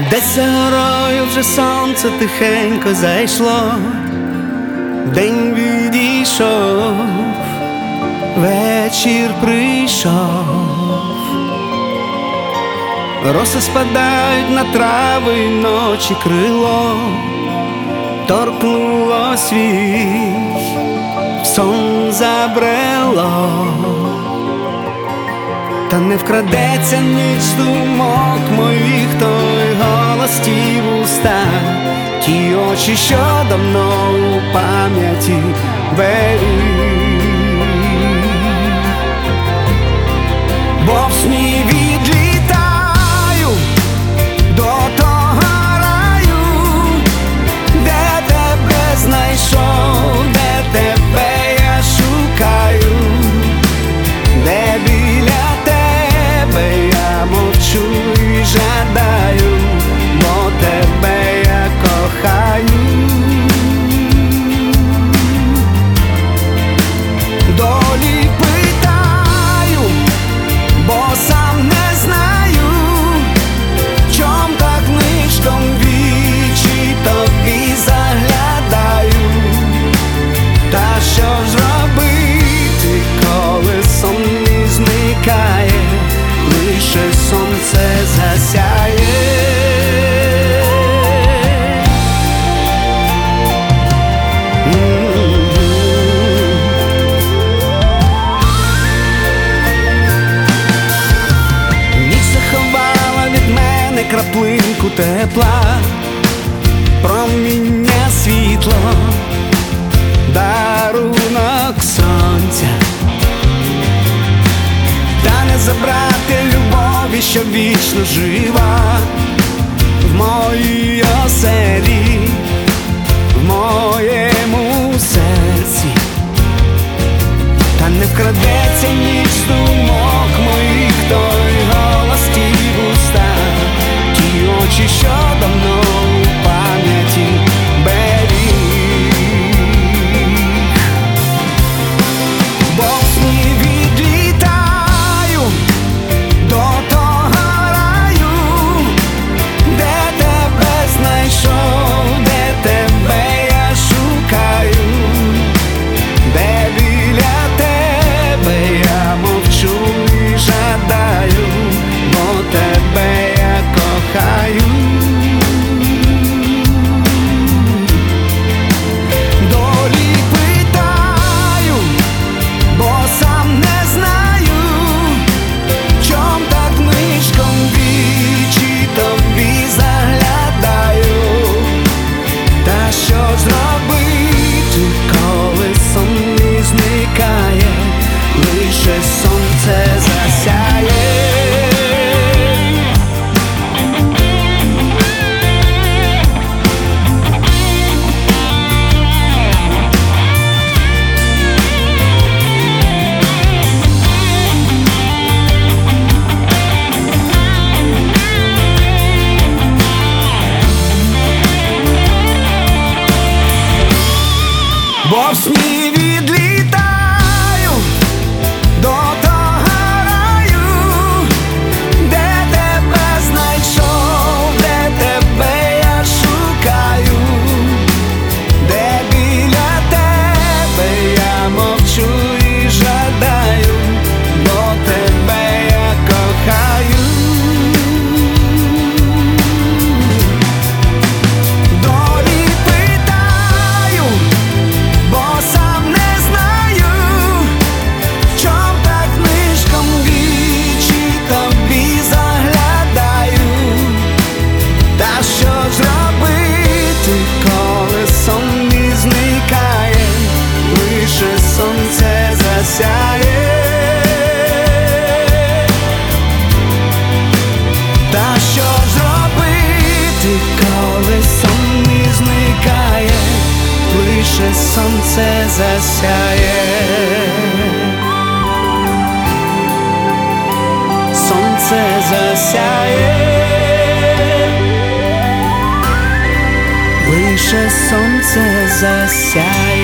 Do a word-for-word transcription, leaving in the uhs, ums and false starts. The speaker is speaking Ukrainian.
Десь за горою вже сонце тихенько зайшло, день відійшов, вечір прийшов. Роси спадають на трави, й ночі крило торкнуло світ, в сон забрело. Та не вкрадеться ніч думок моїх, той голос, ті вуста, ті очі, що давно у пам'яті беруть. Бо в сні відлітаю до того раю, де тебе знайшов, де тебе я шукаю, де біля тебе я мовчу і жадаю, бо тебе я кохаю. Долі питаю, бо сам не знаю, чом так нишком вічі тобі заглядаю. Та що ж робити, коли сон не зникає, лише сонце засяє. Ніч заховала від мене краплинку тепла, проміння світло, дарунок сонця. Та не забрати любові, що вічно жива в моїй оселі, в моєму серці. Та не вкрадеться ніч думок моїх, той голос, ті вуста, ті очі, що давно у пам'яті беріг. Бо в сні відлітаю до того раю, де тебе знайшов, де тебе я шукаю, де біля тебе я мовчу і жадаю, бо тебе я кохаю. Долі питаю, бо сам не знаю, чом так нишком вічі тобі заглядаю. Та що ж робити, коли сон не зникає, лише сонце засяє. Бо в сні відлітаю до того раю, де тебе знайшов, де тебе я шукаю, де біля тебе я мовчу і жадаю, бо тебе я кохаю. Долі питаю, бо сам не знаю, чом так нишком вічі тобі заглядаю. Та що ж робити, коли сон не зникає, лише сонце засяє. Та що ж робити, коли сон не зникає, лише сонце засяє. Сонце засяє, лише сонце засяє.